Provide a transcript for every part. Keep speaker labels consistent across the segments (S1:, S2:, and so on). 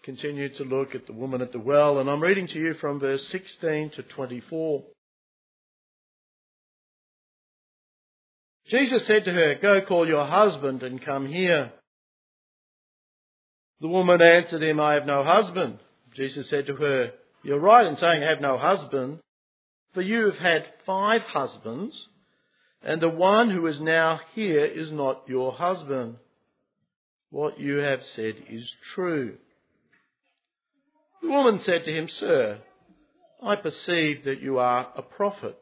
S1: continue to look at the woman at the well, and I'm reading to you from verse 16 to 24. Jesus said to her, "Go call your husband and come here." The woman answered him, "I have no husband." Jesus said to her, "You're right in saying I have no husband, for you have had 5 husbands, and the one who is now here is not your husband. What you have said is true." The woman said to him, "Sir, I perceive that you are a prophet.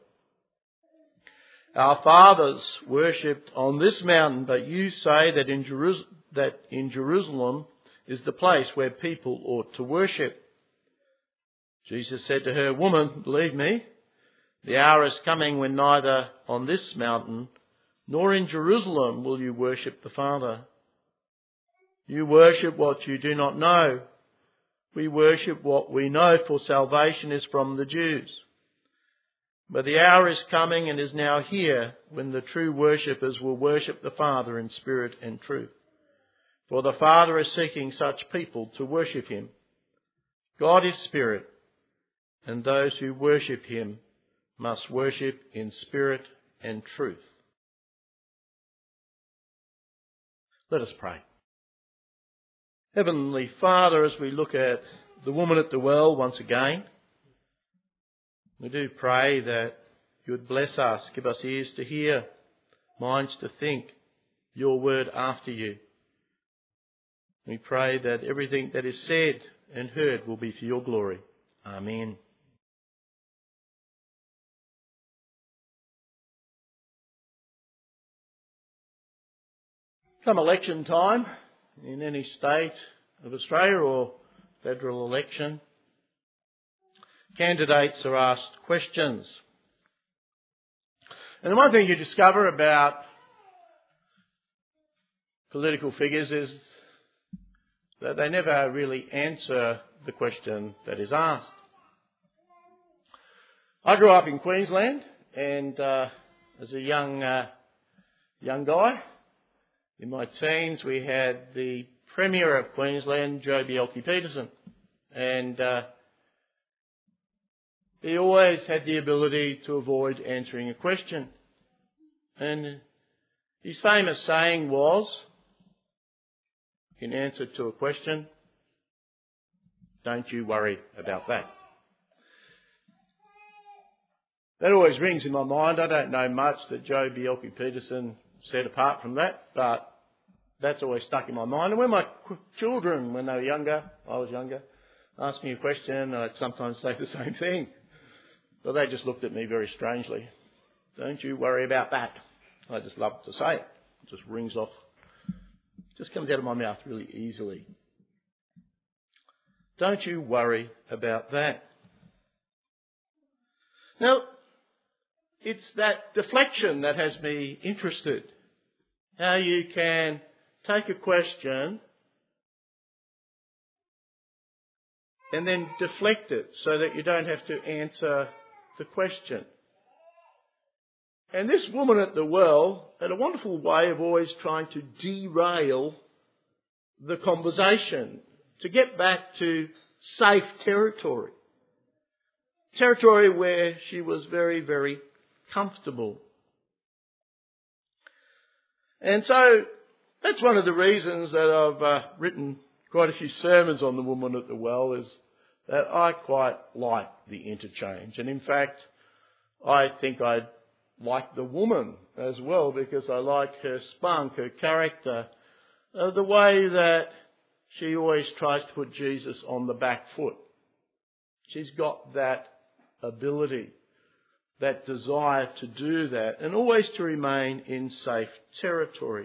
S1: Our fathers worshipped on this mountain, but you say that in Jerusalem is the place where people ought to worship." Jesus said to her, "Woman, believe me, the hour is coming when neither on this mountain nor in Jerusalem will you worship the Father. You worship what you do not know. We worship what we know, for salvation is from the Jews. But the hour is coming and is now here when the true worshippers will worship the Father in spirit and truth. For the Father is seeking such people to worship him. God is spirit, and those who worship him must worship in spirit and truth." Let us pray. Heavenly Father, as we look at the woman at the well once again, we do pray that you would bless us, give us ears to hear, minds to think your word after you. We pray that everything that is said and heard will be for your glory. Amen. Come election time, in any state of Australia or federal election, candidates are asked questions. And the one thing you discover about political figures is that they never really answer the question that is asked. I grew up in Queensland, and as a young guy, in my teens, we had the Premier of Queensland, Joh Bjelke-Petersen, and he always had the ability to avoid answering a question. And his famous saying was, in answer to a question, "Don't you worry about that." That always rings in my mind. I don't know much that Joh Bjelke-Petersen said apart from that, but that's always stuck in my mind. And when my children, when they were younger, I was younger, asked me a question, I'd sometimes say the same thing. But they just looked at me very strangely. "Don't you worry about that." I just love to say it. It just rings off, just comes out of my mouth really easily. Don't you worry about that. Now, it's that deflection that has me interested. How you can take a question and then deflect it so that you don't have to answer the question. And this woman at the well had a wonderful way of always trying to derail the conversation, to get back to safe territory. Territory where she was very, very comfortable. And so that's one of the reasons that I've written quite a few sermons on the woman at the well, is that I quite like the interchange. And in fact, I think I like the woman as well, because I like her spunk, her character, the way that she always tries to put Jesus on the back foot. She's got that ability, that desire to do that, and always to remain in safe territory.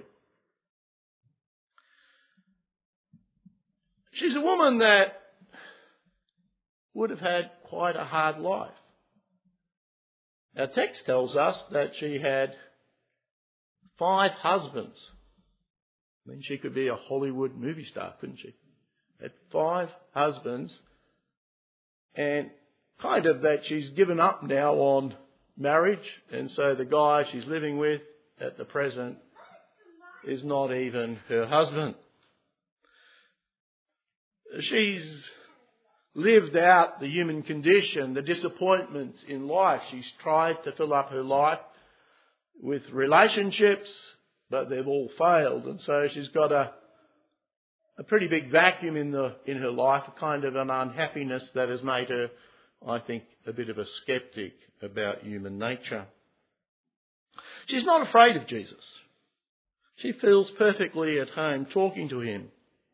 S1: She's a woman that would have had quite a hard life. Our text tells us that she had 5 husbands. I mean, she could be a Hollywood movie star, couldn't she? Had 5 husbands, and kind of that she's given up now on marriage, and so the guy she's living with at the present is not even her husband. she's lived out the human condition, the disappointments in life. She's tried to fill up her life with relationships, but they've all failed. And so she's got a pretty big vacuum in her life, a kind of an unhappiness that has made her, I think, a bit of a skeptic about human nature. She's not afraid of Jesus. She feels perfectly at home talking to him.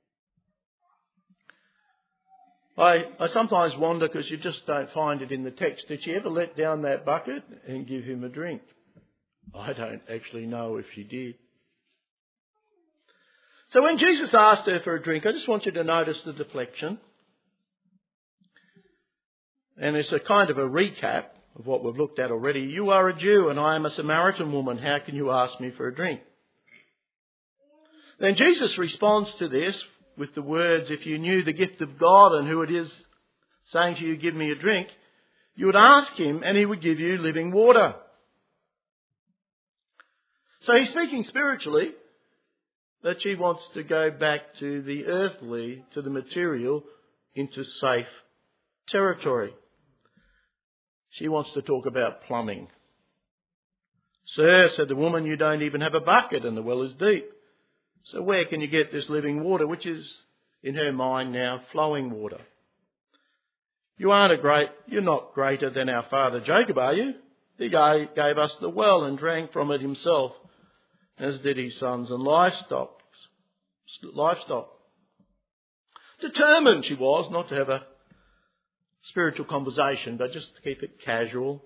S1: I sometimes wonder, because you just don't find it in the text, did she ever let down that bucket and give him a drink? I don't actually know if she did. So when Jesus asked her for a drink, I just want you to notice the deflection. And it's a kind of a recap of what we've looked at already. You are a Jew and I am a Samaritan woman. How can you ask me for a drink? Then Jesus responds to this with the words, if you knew the gift of God and who it is saying to you, give me a drink, you would ask him and he would give you living water. So he's speaking spiritually, that she wants to go back to the earthly, to the material, into safe territory. She wants to talk about plumbing. Sir, said the woman, you don't even have a bucket and the well is deep. So where can you get this living water, which is, in her mind now, flowing water? You're not greater than our father Jacob, are you? He gave us the well and drank from it himself, as did his sons and livestock. Determined she was not to have a spiritual conversation, but just to keep it casual.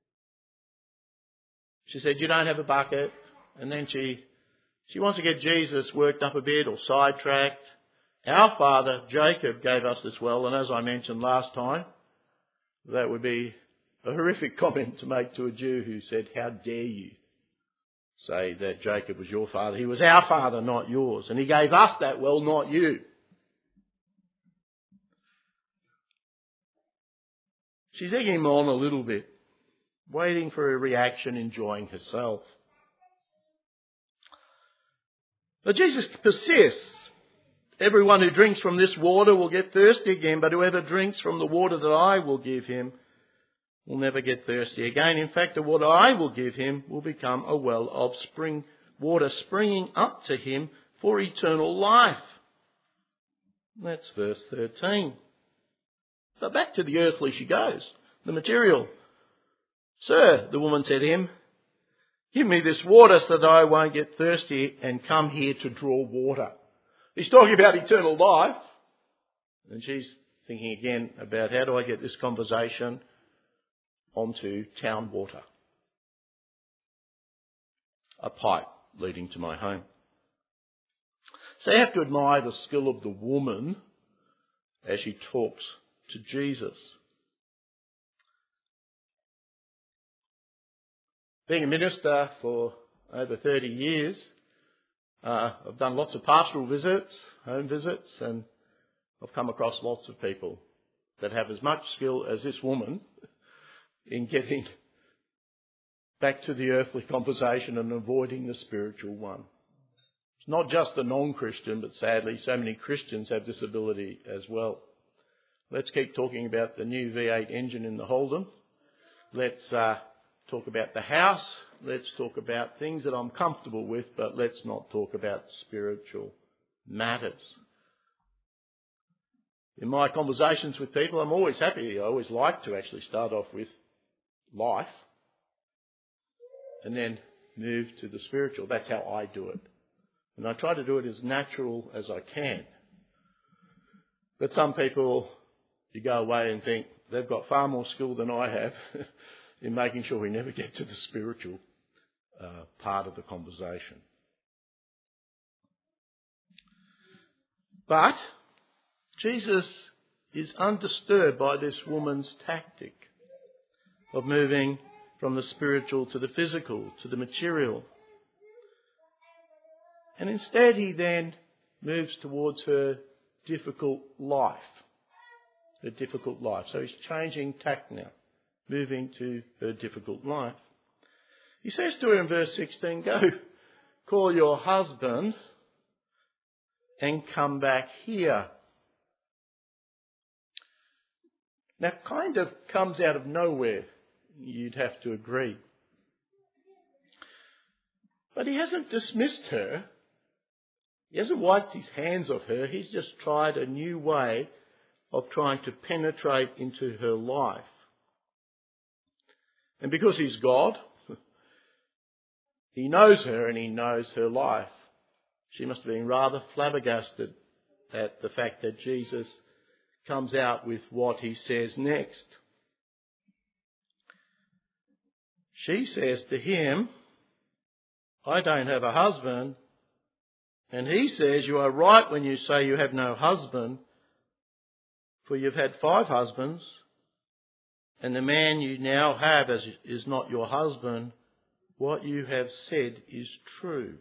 S1: She said, you don't have a bucket. And then she wants to get Jesus worked up a bit or sidetracked. Our father Jacob gave us this well, and as I mentioned last time, that would be a horrific comment to make to a Jew who said, how dare you say that Jacob was your father? He was our father, not yours. And he gave us that well, not you. She's egging him on a little bit, waiting for a reaction, enjoying herself. But Jesus persists. Everyone who drinks from this water will get thirsty again, but whoever drinks from the water that I will give him will never get thirsty again. In fact, the water I will give him will become a well of spring water springing up to him for eternal life. That's verse 13. But back to the earthly she goes, the material. Sir, the woman said to him, give me this water so that I won't get thirsty and come here to draw water. He's talking about eternal life. And she's thinking again about how do I get this conversation onto town water. A pipe leading to my home. So you have to admire the skill of the woman as she talks to Jesus. Being a minister for over 30 years, I've done lots of pastoral visits, home visits, and I've come across lots of people that have as much skill as this woman in getting back to the earthly conversation and avoiding the spiritual one. It's not just the non-Christian, but sadly so many Christians have this ability as well. Let's keep talking about the new V8 engine in the Holden. Let's talk about the house. Let's talk about things that I'm comfortable with, but let's not talk about spiritual matters. In my conversations with people, I'm always happy. I always like to actually start off with life and then move to the spiritual. That's how I do it. And I try to do it as natural as I can. But some people, you go away and think they've got far more skill than I have in making sure we never get to the spiritual part of the conversation. But Jesus is undisturbed by this woman's tactic of moving from the spiritual to the physical, to the material. And instead he then moves towards her difficult life. Her difficult life. So he's changing tack now, moving to her difficult life. He says to her in verse 16, go call your husband and come back here. Now, kind of comes out of nowhere, you'd have to agree. But he hasn't dismissed her. He hasn't wiped his hands off her. He's just tried a new way of trying to penetrate into her life. And because he's God, he knows her and he knows her life. She must have been rather flabbergasted at the fact that Jesus comes out with what he says next. She says to him, I don't have a husband. And he says, you are right when you say you have no husband, for you've had 5 husbands, and the man you now have is not your husband. What you have said is true.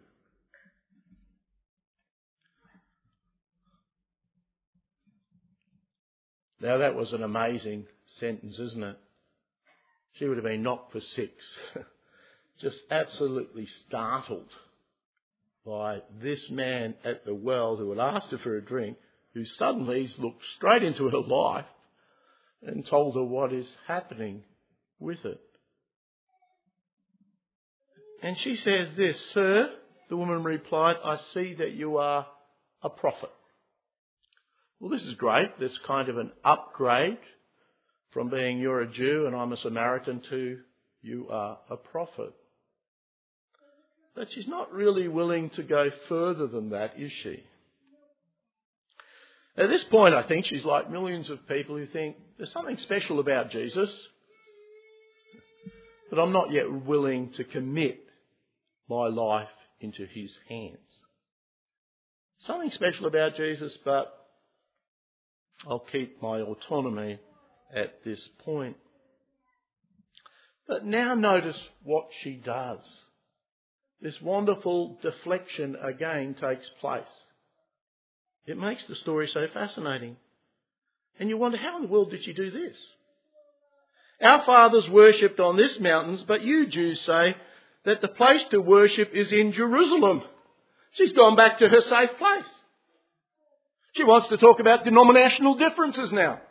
S1: Now that was an amazing sentence, isn't it? She would have been knocked for 6. Just absolutely startled by this man at the well who had asked her for a drink, who suddenly looked straight into her life and told her what is happening with it. And she says this, Sir, the woman replied, I see that you are a prophet. Well, this is great. There's kind of an upgrade from being you're a Jew and I'm a Samaritan to you are a prophet. But she's not really willing to go further than that, is she? At this point, I think she's like millions of people who think there's something special about Jesus, but I'm not yet willing to commit my life into his hands. Something special about Jesus, but I'll keep my autonomy at this point. But now notice what she does. This wonderful deflection again takes place. It makes the story so fascinating. And you wonder, how in the world did she do this? Our fathers worshipped on this mountain, but you Jews say that the place to worship is in Jerusalem. She's gone back to her safe place. She wants to talk about denominational differences now.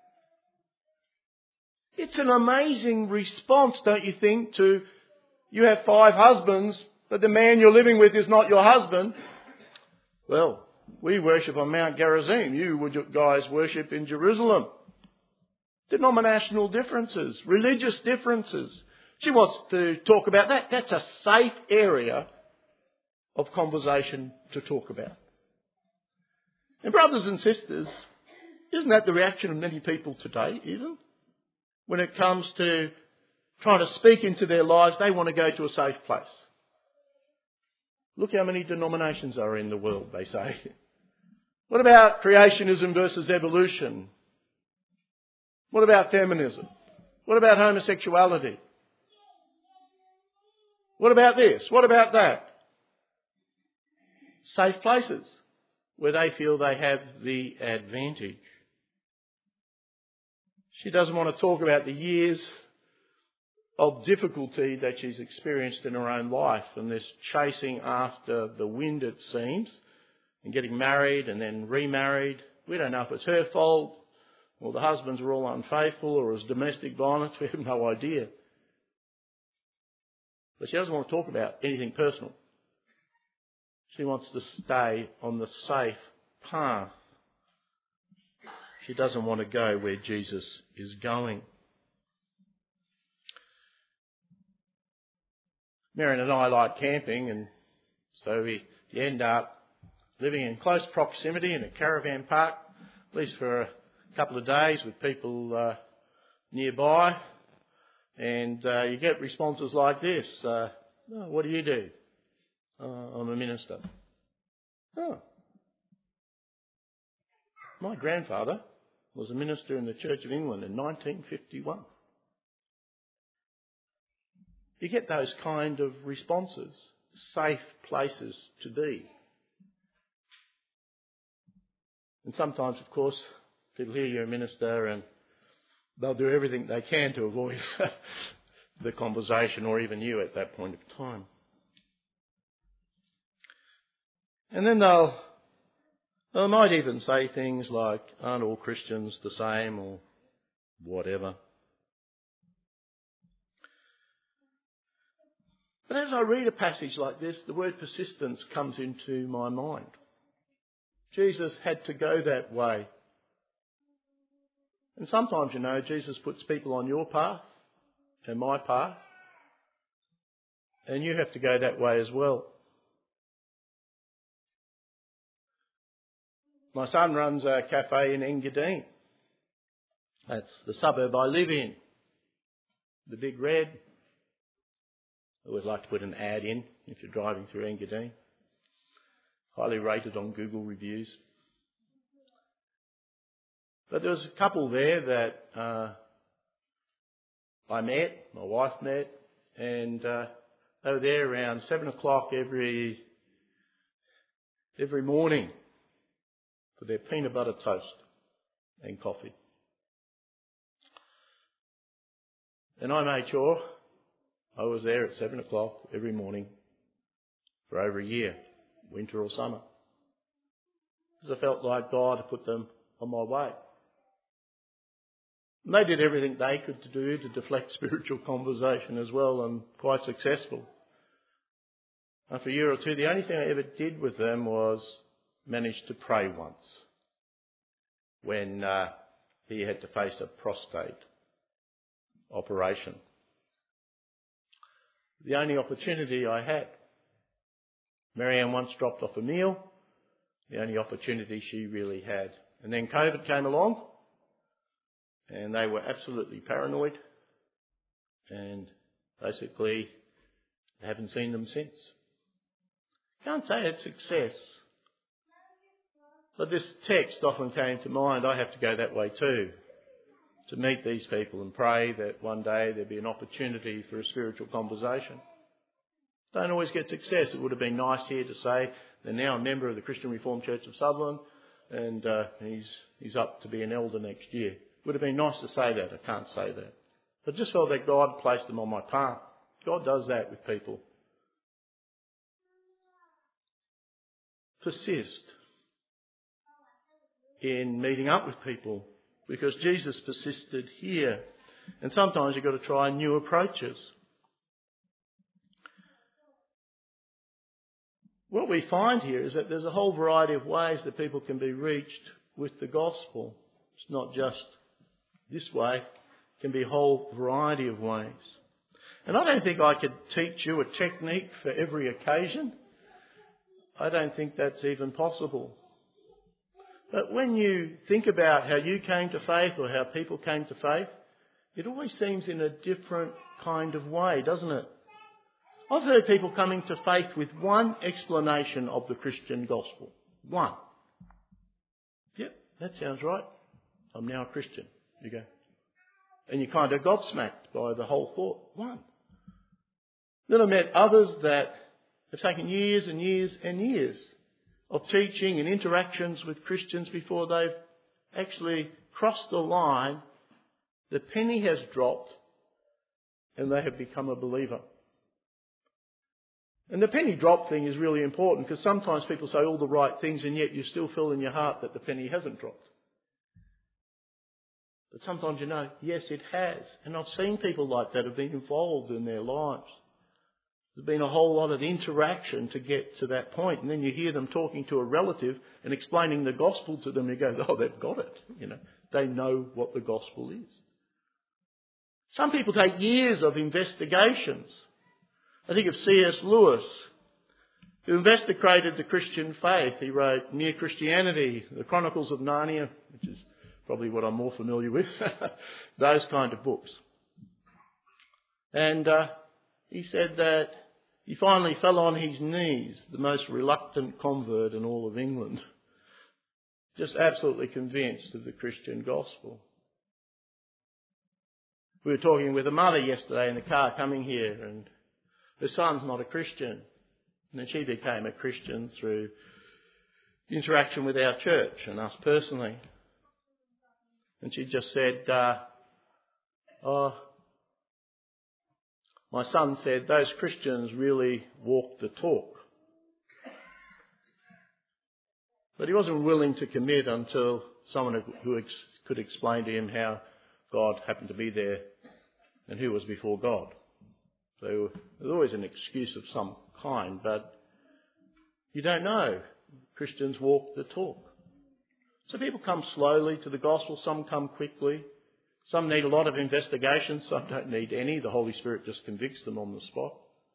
S1: It's an amazing response, don't you think, to you have 5 husbands, but the man you're living with is not your husband. Well, we worship on Mount Gerizim. You guys worship in Jerusalem. Denominational differences, religious differences. She wants to talk about that. That's a safe area of conversation to talk about. And brothers and sisters, isn't that the reaction of many people today even? When it comes to trying to speak into their lives, they want to go to a safe place. Look how many denominations are in the world, they say. What about creationism versus evolution? What about feminism? What about homosexuality? What about this? What about that? Safe places where they feel they have the advantage. She doesn't want to talk about the years of difficulty that she's experienced in her own life and this chasing after the wind, it seems, and getting married and then remarried. We don't know if it's her fault or the husbands were all unfaithful or it was domestic violence. We have no idea. But she doesn't want to talk about anything personal. She wants to stay on the safe path. She doesn't want to go where Jesus is going. Marion and I like camping, and so we end up living in close proximity in a caravan park, at least for a couple of days with people nearby. And you get responses like this. Oh, what do you do? I'm a minister. Oh. My grandfather was a minister in the Church of England in 1951. You get those kind of responses, safe places to be. And sometimes, of course, people hear you're a minister and they'll do everything they can to avoid the conversation or even you at that point of time. And then they might even say things like, aren't all Christians the same? Or whatever. But as I read a passage like this, the word persistence comes into my mind. Jesus had to go that way. And sometimes, Jesus puts people on your path and my path, and you have to go that way as well. My son runs a cafe in Engadine. That's the suburb I live in. The Big Red. I always like to put an ad in if you're driving through Engadine. Highly rated on Google reviews. But there was a couple there that I met, my wife met, and they were there around 7 o'clock every morning for their peanut butter toast and coffee. And I made sure I was there at 7 o'clock every morning for over a year, winter or summer, because I felt like God had put them on my way. And they did everything they could to do to deflect spiritual conversation as well, and quite successful. And for a year or two, the only thing I ever did with them was manage to pray once when he had to face a prostate operation. The only opportunity I had. Marianne once dropped off a meal, the only opportunity she really had. And then COVID came along, and they were absolutely paranoid, and basically I haven't seen them since. Can't say it's success, but this text often came to mind. I have to go that way too, to meet these people and pray that one day there'd be an opportunity for a spiritual conversation. Don't always get success. It would have been nice here to say they're now a member of the Christian Reformed Church of Sutherland, and he's up to be an elder next year. It would have been nice to say that. I can't say that. But just felt that God placed them on my path. God does that with people. Persist in meeting up with people, because Jesus persisted here. And sometimes you've got to try new approaches. What we find here is that there's a whole variety of ways that people can be reached with the gospel. It's not just this way. It can be a whole variety of ways. And I don't think I could teach you a technique for every occasion. I don't think that's even possible. But when you think about how you came to faith or how people came to faith, it always seems in a different kind of way, doesn't it? I've heard people coming to faith with one explanation of the Christian gospel. One. Yep, that sounds right. I'm now a Christian. You go. And you're kind of gobsmacked by the whole thought. One. Then I met others that have taken years and years and years of teaching and interactions with Christians before they've actually crossed the line. The penny has dropped and they have become a believer. And the penny drop thing is really important, because sometimes people say all the right things and yet you still feel in your heart that the penny hasn't dropped. But sometimes yes, it has. And I've seen people like that have been involved in their lives. There's been a whole lot of interaction to get to that point. And then you hear them talking to a relative and explaining the gospel to them. You go, oh, they've got it. They know what the gospel is. Some people take years of investigations. I think of C.S. Lewis, who investigated the Christian faith. He wrote Mere Christianity, The Chronicles of Narnia, which is probably what I'm more familiar with, those kind of books. And he said that he finally fell on his knees, the most reluctant convert in all of England, just absolutely convinced of the Christian gospel. We were talking with a mother yesterday in the car coming here, and her son's not a Christian. And then she became a Christian through interaction with our church and us personally. And she just said, my son said those Christians really walk the talk. But he wasn't willing to commit until someone who could explain to him how God happened to be there and who was before God. So there's always an excuse of some kind, but you don't know. Christians walk the talk. So people come slowly to the gospel, some come quickly. Some need a lot of investigation, some don't need any. The Holy Spirit just convicts them on the spot.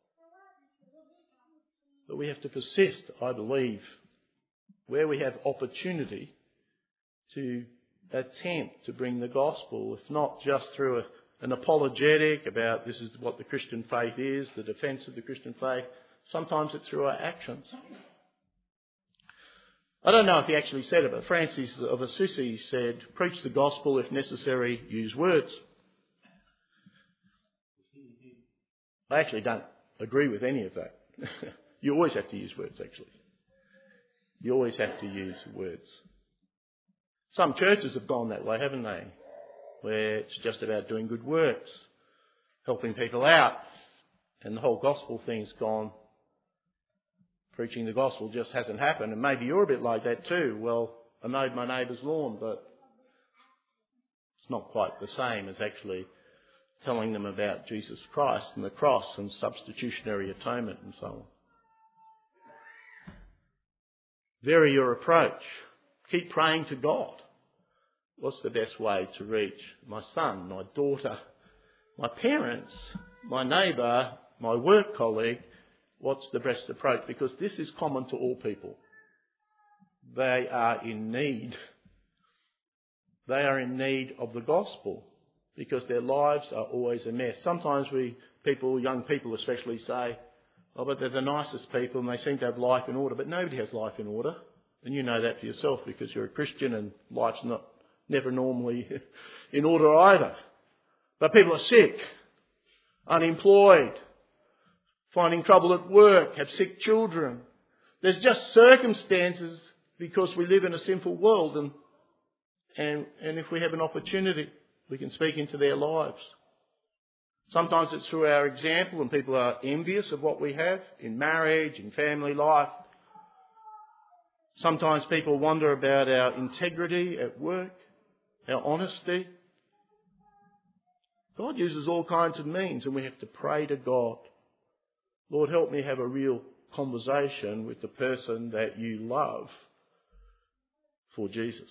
S1: But we have to persist, I believe, where we have opportunity to attempt to bring the gospel, if not just through an apologetic about this is what the Christian faith is, the defence of the Christian faith. Sometimes it's through our actions. I don't know if he actually said it, but Francis of Assisi said, preach the gospel, if necessary, use words. I actually don't agree with any of that. You always have to use words, actually. You always have to use words. Some churches have gone that way, haven't they? Where it's just about doing good works, helping people out, and the whole gospel thing's gone. Preaching the gospel just hasn't happened, and maybe you're a bit like that too. Well, I mowed my neighbour's lawn, but it's not quite the same as actually telling them about Jesus Christ and the cross and substitutionary atonement and so on. Vary your approach. Keep praying to God. What's the best way to reach my son, my daughter, my parents, my neighbour, my work colleague? What's the best approach? Because this is common to all people. They are in need. They are in need of the gospel because their lives are always a mess. Sometimes young people especially say, oh, but they're the nicest people and they seem to have life in order. But nobody has life in order. And you know that for yourself because you're a Christian and life's never normally in order either. But people are sick, unemployed, finding trouble at work, have sick children. There's just circumstances because we live in a sinful world and if we have an opportunity, we can speak into their lives. Sometimes it's through our example and people are envious of what we have in marriage, in family life. Sometimes people wonder about our integrity at work, our honesty. God uses all kinds of means and we have to pray to God. Lord, help me have a real conversation with the person that you love for Jesus.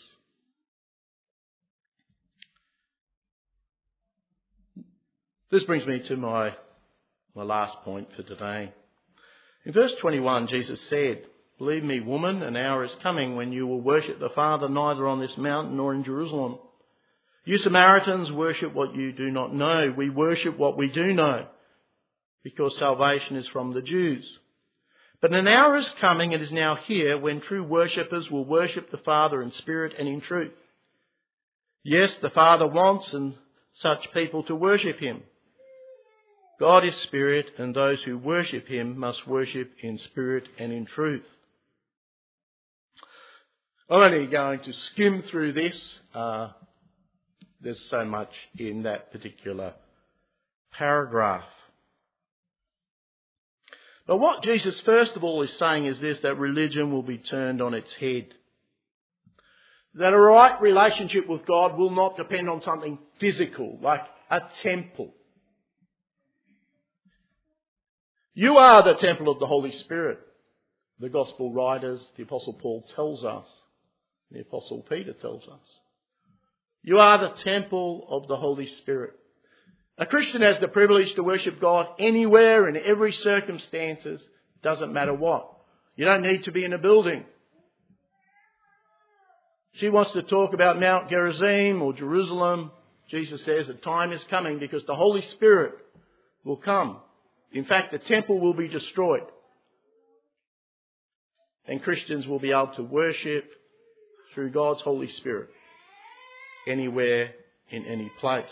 S1: This brings me to my last point for today. In verse 21, Jesus said, believe me, woman, an hour is coming when you will worship the Father neither on this mountain nor in Jerusalem. You Samaritans worship what you do not know. We worship what we do know, because salvation is from the Jews. But an hour is coming, and is now here, when true worshippers will worship the Father in spirit and in truth. Yes, the Father wants such people to worship him. God is spirit, and those who worship him must worship in spirit and in truth. I'm only going to skim through this. There's so much in that particular paragraph. But what Jesus first of all is saying is this, that religion will be turned on its head. That a right relationship with God will not depend on something physical, like a temple. You are the temple of the Holy Spirit. The Gospel writers, the Apostle Paul tells us, the Apostle Peter tells us. You are the temple of the Holy Spirit. A Christian has the privilege to worship God anywhere, in every circumstances. Doesn't matter what. You don't need to be in a building. She wants to talk about Mount Gerizim or Jerusalem. Jesus says a time is coming because the Holy Spirit will come. In fact, the temple will be destroyed. And Christians will be able to worship through God's Holy Spirit anywhere, in any place.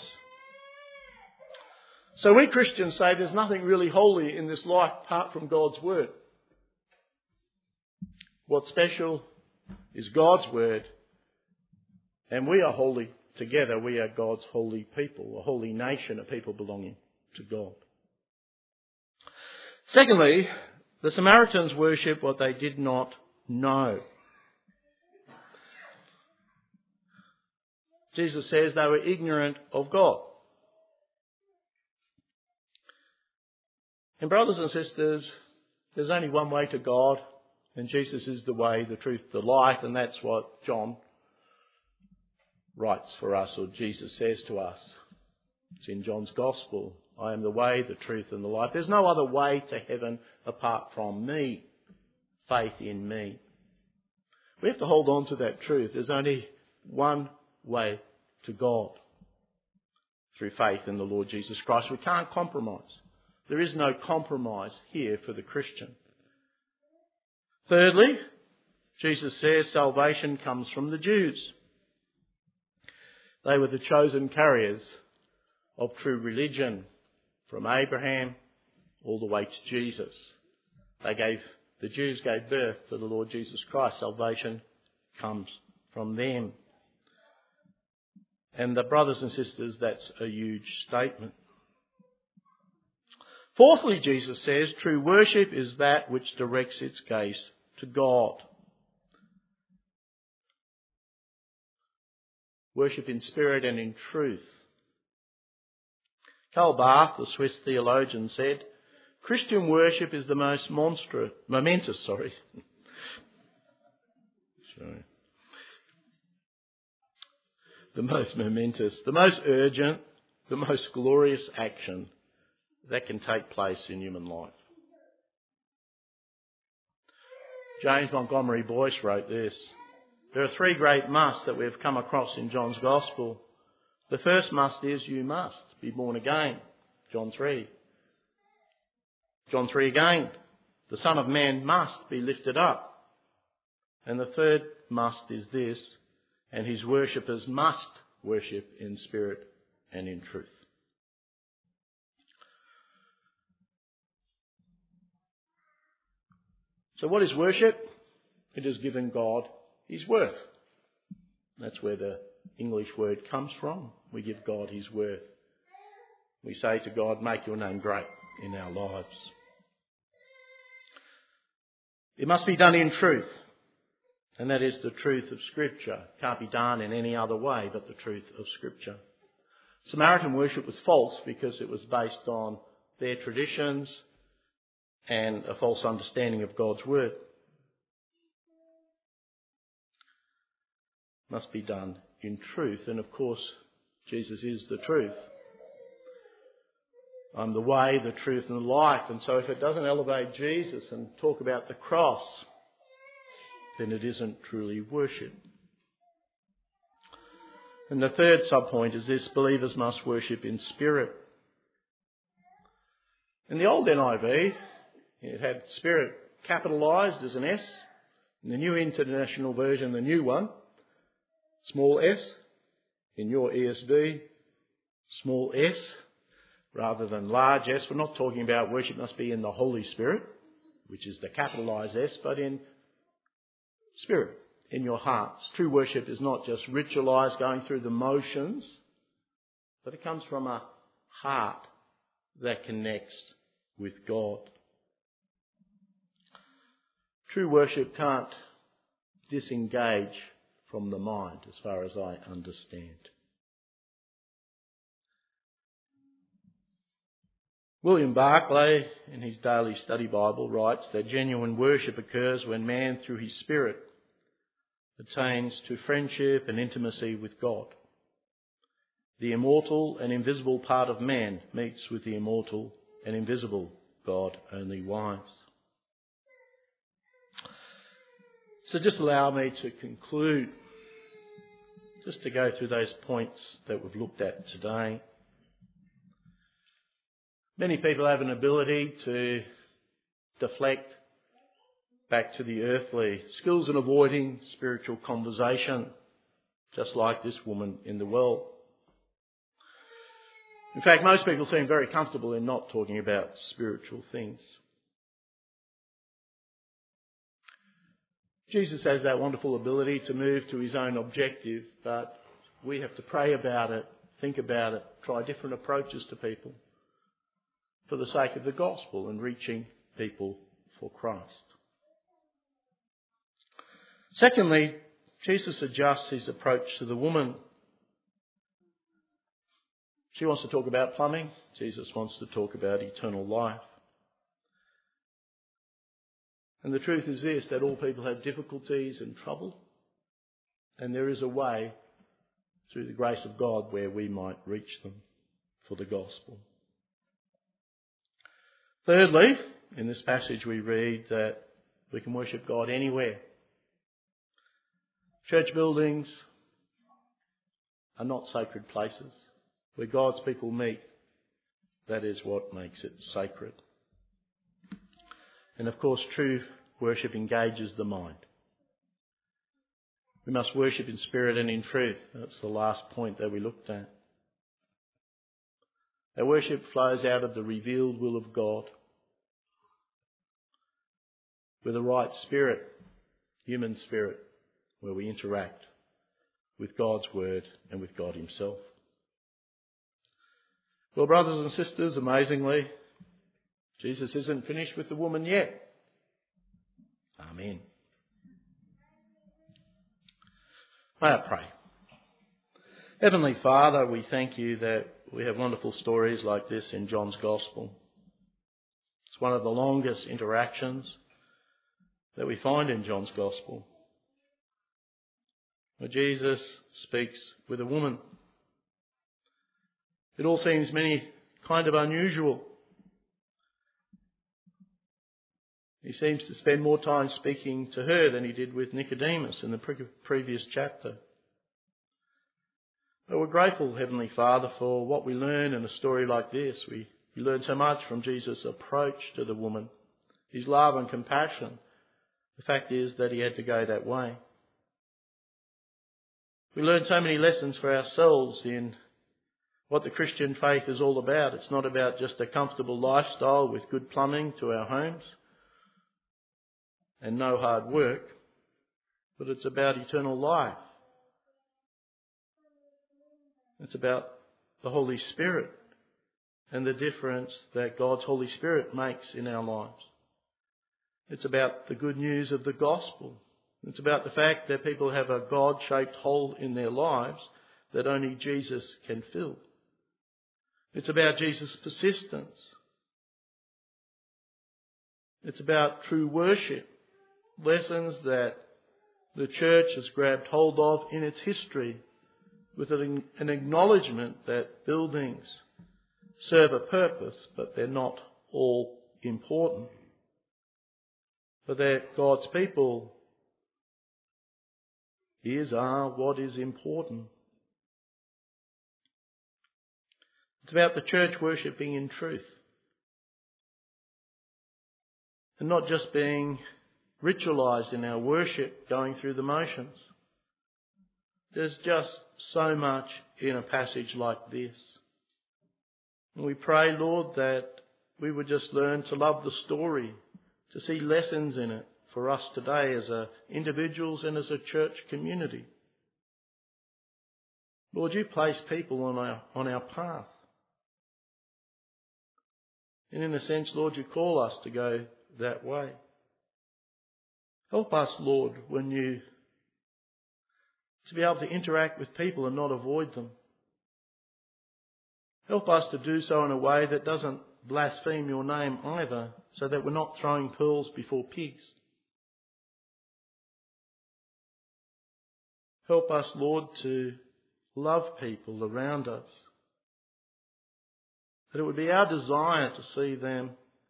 S1: So we Christians say there's nothing really holy in this life apart from God's Word. What's special is God's Word, and we are holy together. We are God's holy people, a holy nation, a people belonging to God. Secondly, the Samaritans worship what they did not know. Jesus says they were ignorant of God. And brothers and sisters, there's only one way to God, and Jesus is the way, the truth, the life, and that's what John writes for us, or Jesus says to us. It's in John's Gospel. I am the way, the truth, and the life. There's no other way to heaven apart from me. Faith in me. We have to hold on to that truth. There's only one way to God. Through faith in the Lord Jesus Christ. We can't compromise. There is no compromise here for the Christian. Thirdly, Jesus says salvation comes from the Jews. They were the chosen carriers of true religion, from Abraham all the way to Jesus. The Jews gave birth to the Lord Jesus Christ. Salvation comes from them. And the brothers and sisters, that's a huge statement. Fourthly, Jesus says, true worship is that which directs its gaze to God. Worship in spirit and in truth. Karl Barth, the Swiss theologian, said, Christian worship is the most momentous. The most momentous, the most urgent, the most glorious action that can take place in human life. James Montgomery Boyce wrote this. There are three great musts that we've come across in John's Gospel. The first must is you must be born again. John 3. John 3 again. The Son of Man must be lifted up. And the third must is this, and his worshippers must worship in spirit and in truth. So what is worship? It is giving God his worth. That's where the English word comes from. We give God his worth. We say to God, make your name great in our lives. It must be done in truth. And that is the truth of Scripture. It can't be done in any other way but the truth of Scripture. Samaritan worship was false because it was based on their traditions and a false understanding of God's word. It must be done in truth. And of course, Jesus is the truth. I'm the way, the truth and the life. And so if it doesn't elevate Jesus and talk about the cross, then it isn't truly worship. And the third subpoint is this: believers must worship in spirit. In the old NIV, it had spirit capitalised as an S. In the New International Version, the new one, small s. In your ESV, small s rather than large s. We're not talking about worship must be in the Holy Spirit, which is the capitalised S, but in spirit, in your hearts. True worship is not just ritualised, going through the motions, but it comes from a heart that connects with God. True worship can't disengage from the mind, as far as I understand. William Barclay, in his Daily Study Bible, writes that genuine worship occurs when man, through his spirit, attains to friendship and intimacy with God. The immortal and invisible part of man meets with the immortal and invisible God only wise. So just allow me to conclude, just to go through those points that we've looked at today. Many people have an ability to deflect back to the earthly, skills in avoiding spiritual conversation, just like this woman in the well. In fact, most people seem very comfortable in not talking about spiritual things. Jesus has that wonderful ability to move to his own objective, but we have to pray about it, think about it, try different approaches to people for the sake of the gospel and reaching people for Christ. Secondly, Jesus adjusts his approach to the woman. She wants to talk about plumbing. Jesus wants to talk about eternal life. And the truth is this, that all people have difficulties and trouble. And there is a way through the grace of God where we might reach them for the gospel. Thirdly, in this passage we read that we can worship God anywhere. Church buildings are not sacred places. Where God's people meet, that is what makes it sacred. And of course, true worship engages the mind. We must worship in spirit and in truth. That's the last point that we looked at. Our worship flows out of the revealed will of God. With a right spirit, human spirit, where we interact with God's word and with God himself. Well, brothers and sisters, amazingly, Jesus isn't finished with the woman yet. Amen. May I pray. Heavenly Father, we thank you that we have wonderful stories like this in John's Gospel. It's one of the longest interactions that we find in John's Gospel, where Jesus speaks with a woman. It all seems kind of unusual. He seems to spend more time speaking to her than he did with Nicodemus in the previous chapter. But we're grateful, Heavenly Father, for what we learn in a story like this. We learn so much from Jesus' approach to the woman, his love and compassion. The fact is that he had to go that way. We learn so many lessons for ourselves in what the Christian faith is all about. It's not about just a comfortable lifestyle with good plumbing to our homes and no hard work, but it's about eternal life. It's about the Holy Spirit and the difference that God's Holy Spirit makes in our lives. It's about the good news of the gospel. It's about the fact that people have a God-shaped hole in their lives that only Jesus can fill. It's about Jesus' persistence. It's about true worship, lessons that the church has grabbed hold of in its history, with an acknowledgement that buildings serve a purpose, but they're not all important. But that God's people are what is important. It's about the church worshipping in truth and not just being ritualised in our worship, going through the motions. There's just so much in a passage like this. And we pray, Lord, that we would just learn to love the story, to see lessons in it for us today as individuals and as a church community. Lord, you place people on our path. And in a sense, Lord, you call us to go that way. Help us, Lord, to be able to interact with people and not avoid them. Help us to do so in a way that doesn't blaspheme your name either, so that we're not throwing pearls before pigs. Help us, Lord, to love people around us. That it would be our desire to see them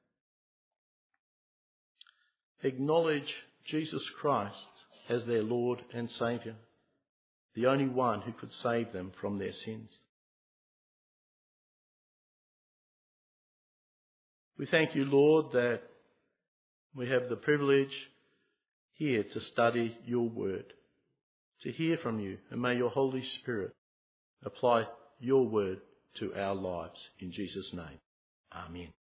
S1: acknowledge Jesus Christ as their Lord and Saviour, the only one who could save them from their sins. We thank you, Lord, that we have the privilege here to study your word, to hear from you, and may your Holy Spirit apply your word to our lives. In Jesus' name, amen.